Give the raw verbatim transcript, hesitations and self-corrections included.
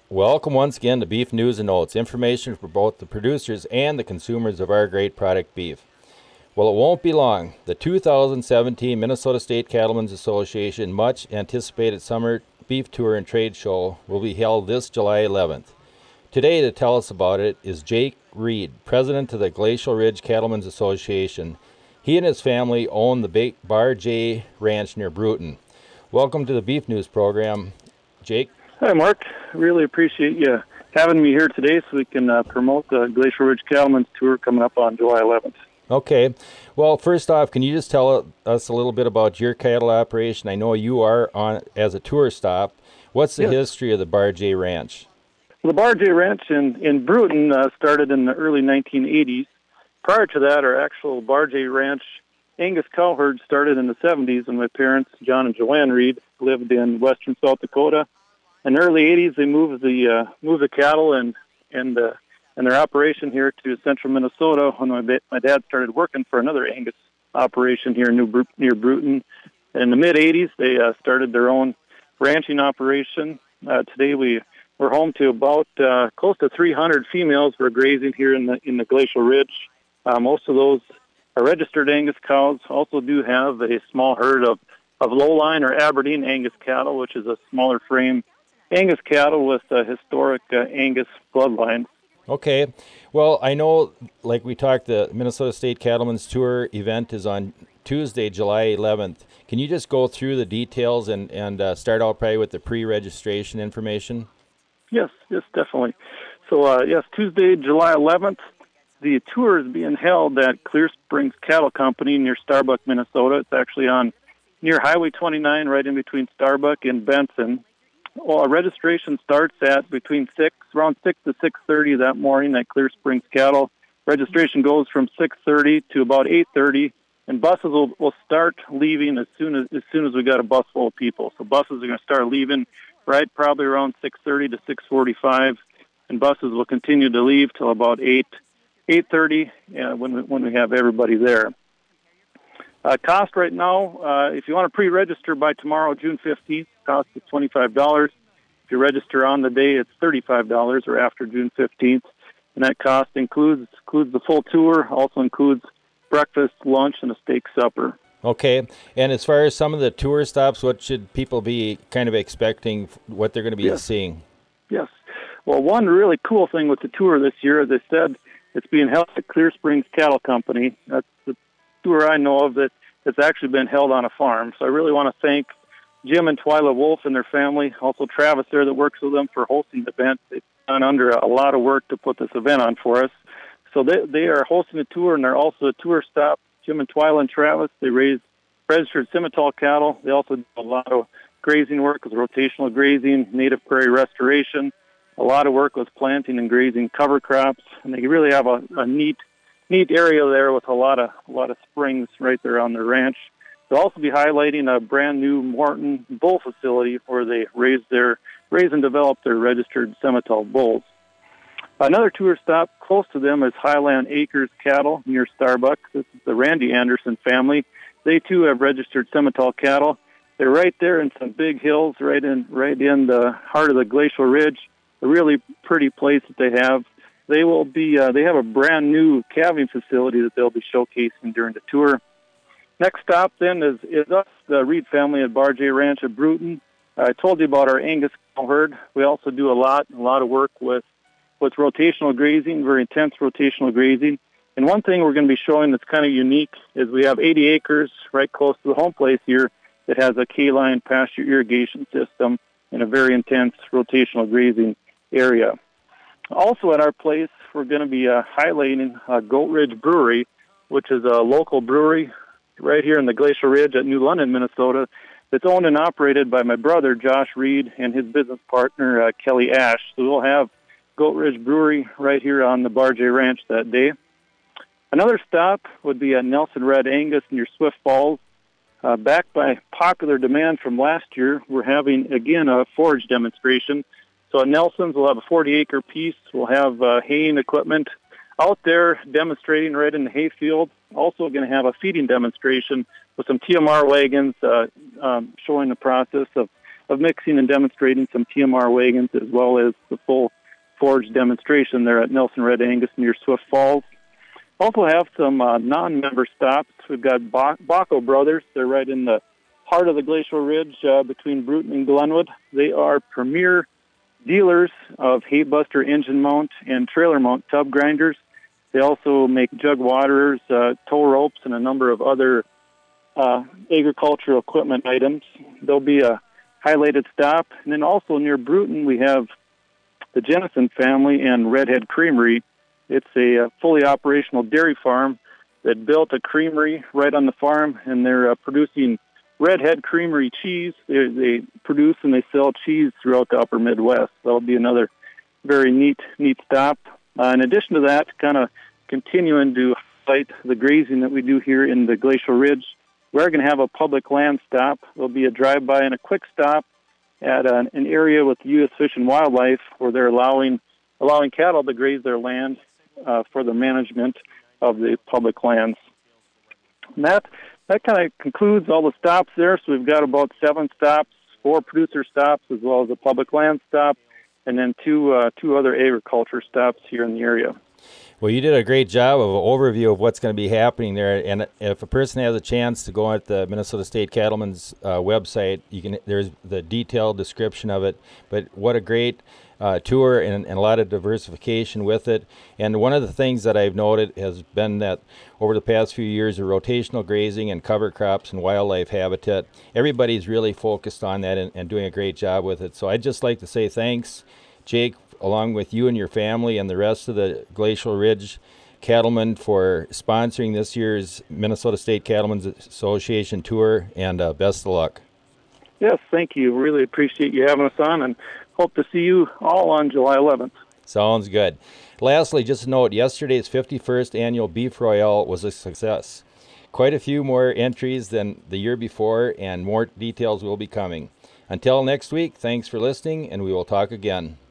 Welcome once again to Beef News and Notes, information for both the producers and the consumers of our great product beef. Well, it won't be long. The two thousand seventeen Minnesota State Cattlemen's Association much anticipated summer beef tour and trade show will be held this July eleventh. Today to tell us about it is Jake Reed, president of the Glacial Ridge Cattlemen's Association. He and his family own the Bar J Ranch near Bruton. Welcome to the Beef News program, Jake. Hi, Mark. Really appreciate you having me here today so we can uh, promote the Glacial Ridge Cattlemen's Tour coming up on July eleventh. Okay. Well, first off, can you just tell us a little bit about your cattle operation? I know you are on as a tour stop. What's the yes. history of the Bar J Ranch? Well, the Bar J Ranch in, in Bruton uh, started in the early nineteen eighties. Prior to that, our actual Bar J Ranch Angus cow herd started in the seventies when my parents, John and Joanne Reed, lived in western South Dakota. In the early eighties, they moved the uh, moved the cattle and and uh, and their operation here to central Minnesota when my, my dad started working for another Angus operation here in New, near Bruton. In the mid eighties, they uh, started their own ranching operation. Uh, today, we we're home to about uh, close to three hundred females who are grazing here in the in the Glacial Ridge. Uh, most of those are registered Angus cows. Also, do have a small herd of of lowline or Aberdeen Angus cattle, which is a smaller frame Angus cattle with a historic uh, Angus bloodline. Okay. Well, I know, like we talked, the Minnesota State Cattlemen's Tour event is on Tuesday, July eleventh. Can you just go through the details and, and uh, start out probably with the pre-registration information? Yes, yes, definitely. So, uh, yes, Tuesday, July eleventh, the tour is being held at Clear Springs Cattle Company near Starbuck, Minnesota. It's actually on near Highway twenty-nine, right in between Starbuck and Benson. Well, registration starts at between six, around six to six thirty that morning at Clear Springs Cattle. Registration goes from six thirty to about eight thirty, and buses will, will start leaving as soon as as soon as we got a bus full of people. So buses are going to start leaving right probably around six thirty to six forty-five, and buses will continue to leave till about eight eight thirty uh, when we, when we have everybody there. Uh, cost right now, uh, if you want to pre-register by tomorrow, June fifteenth, cost is twenty-five dollars. If you register on the day, it's thirty-five dollars, or after June fifteenth. And that cost includes includes the full tour, also includes breakfast, lunch, and a steak supper. Okay. And as far as some of the tour stops, what should people be kind of expecting, what they're going to be yes. seeing? Yes. Well, one really cool thing with the tour this year, as I said, it's being held at Clear Springs Cattle Company. That's the tour I know of that it's actually been held on a farm. So I really want to thank Jim and Twyla Wolf and their family, also Travis there that works with them for hosting the event. They've done under a lot of work to put this event on for us. So they they are hosting a tour, and they're also a tour stop. Jim and Twyla and Travis, they raise registered Simmental cattle. They also do a lot of grazing work with rotational grazing, native prairie restoration, a lot of work with planting and grazing cover crops, and they really have a, a neat neat area there with a lot of a lot of springs right there on their ranch. They'll also be highlighting a brand new Morton bull facility where they raise their raise and develop their registered Simmental bulls. Another tour stop close to them is Highland Acres Cattle near Starbuck. This is the Randy Anderson family. They too have registered Simmental cattle. They're right there in some big hills, right in right in the heart of the Glacial Ridge. A really pretty place that they have. They will be. Uh, they have a brand new calving facility that they'll be showcasing during the tour. Next stop then is, is us, the Reed family at Bar J Ranch at Bruton. I told you about our Angus cow herd. We also do a lot, a lot of work with with rotational grazing, very intense rotational grazing. And one thing we're going to be showing that's kind of unique is we have eighty acres right close to the home place here that has a K-line pasture irrigation system and a very intense rotational grazing area. Also at our place, we're going to be uh, highlighting uh, Goat Ridge Brewery, which is a local brewery right here in the Glacial Ridge at New London, Minnesota, that's owned and operated by my brother, Josh Reed, and his business partner, uh, Kelly Ash. So we'll have Goat Ridge Brewery right here on the Bar J Ranch that day. Another stop would be at Nelson Red Angus near Swift Falls. Uh, backed by popular demand from last year, we're having, again, a forage demonstration. So at Nelson's, we'll have a forty-acre piece. We'll have uh, haying equipment out there demonstrating right in the hayfield. Also going to have a feeding demonstration with some T M R wagons uh, um, showing the process of, of mixing and demonstrating some T M R wagons as well as the full forage demonstration there at Nelson Red Angus near Swift Falls. Also have some uh, non-member stops. We've got ba- Baco Brothers. They're right in the heart of the Glacial Ridge uh, between Bruton and Glenwood. They are premier dealers of Haybuster engine mount and trailer mount tub grinders. They also make jug waterers, uh, tow ropes, and a number of other uh, agricultural equipment items. There'll be a highlighted stop. And then also near Bruton, we have the Jennison family and Redhead Creamery. It's a, a fully operational dairy farm that built a creamery right on the farm, and they're uh, producing Redhead Creamery cheese. They, they produce and they sell cheese throughout the upper Midwest. That'll be another very neat, neat stop. Uh, in addition to that, kind of continuing to highlight the grazing that we do here in the Glacial Ridge, we're going to have a public land stop. There'll be a drive-by and a quick stop at an, an area with U S Fish and Wildlife where they're allowing allowing cattle to graze their land uh, for the management of the public lands. And that that kind of concludes all the stops there. So we've got about seven stops, four producer stops, as well as a public land stop, and then two uh, two other agriculture stops here in the area. Well, you did a great job of an overview of what's going to be happening there. And if a person has a chance to go at the Minnesota State Cattlemen's uh, website, you can. There's the detailed description of it. But what a great uh, tour and, and a lot of diversification with it. And one of the things that I've noted has been that over the past few years, the rotational grazing and cover crops and wildlife habitat, everybody's really focused on that and, and doing a great job with it. So I'd just like to say thanks, Jake, along with you and your family and the rest of the Glacial Ridge cattlemen for sponsoring this year's Minnesota State Cattlemen's Association Tour, and uh, best of luck. Yes, thank you. Really appreciate you having us on, and hope to see you all on July eleventh. Sounds good. Lastly, just a note, yesterday's fifty-first annual Beef Royale was a success. Quite a few more entries than the year before, and more details will be coming. Until next week, thanks for listening, and we will talk again.